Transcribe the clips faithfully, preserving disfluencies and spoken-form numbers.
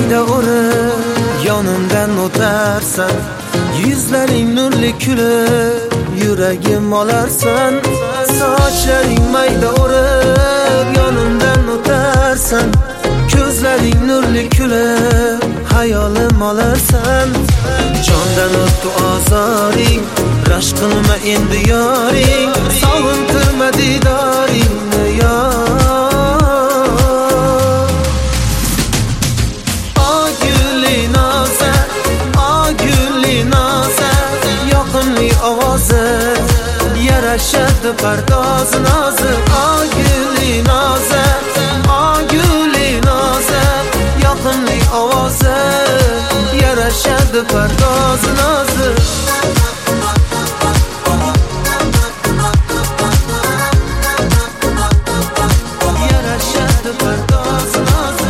mayda urib yonimdan o'tarsan, yuzlaring nurli kulib yuragim olarsan. Sochlaring mayda urib yonimdan o'tarsan, ko'zlaring nurli kulib hayolim olarsan. Jondan o'tdi ozoring, rashk qilma endi yoring, sog'intirma didoringni yor. O gulli noza, o gulli noza, yoqimli ovozi yarashadi pardoz nozi. O gulli noza, o gulli noza, yoqimli ovozi yarashadi pardoz nozi. Yarashadi pardoz nozi.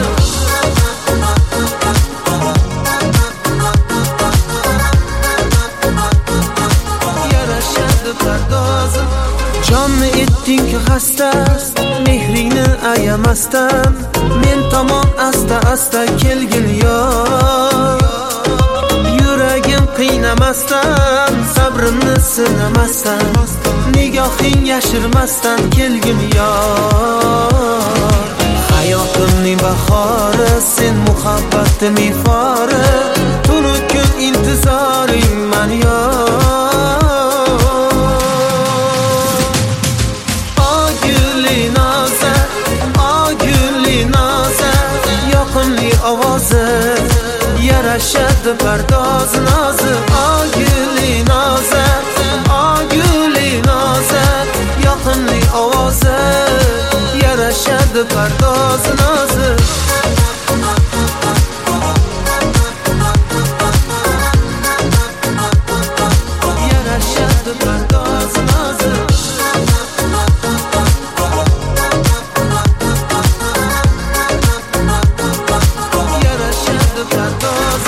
Yarashadi pardoz. Jonni etding xasta, mehringni ayamasdan, men tomon asta asta kelgil yor. Yuragim qiynamasdan, sabrimni sinamasdan, nigohing yashirmasdan kelgin yor. Hayotimning bahori, sen muhabbatim ifori, tunu kun intizoring man yor. O gulli noza, o gulli noza, yoqimli ovozi yarashadi pardoz nozi. O gulli noza, o gulli noza, yoqimli ovozi yarashadi pardoz nozi. Yarashadi pardoz nozi. Yarashadi pardoz.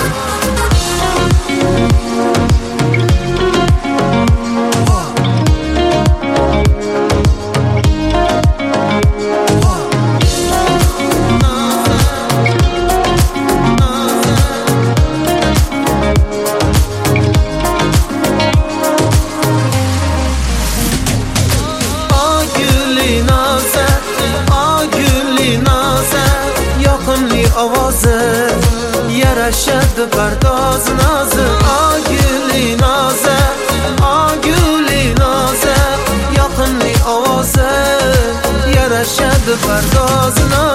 Ovozi yarashadi pardoz nozi. O gulli noza, o gulli noza, yoqimli ovozi yarashadi pardoz nozi.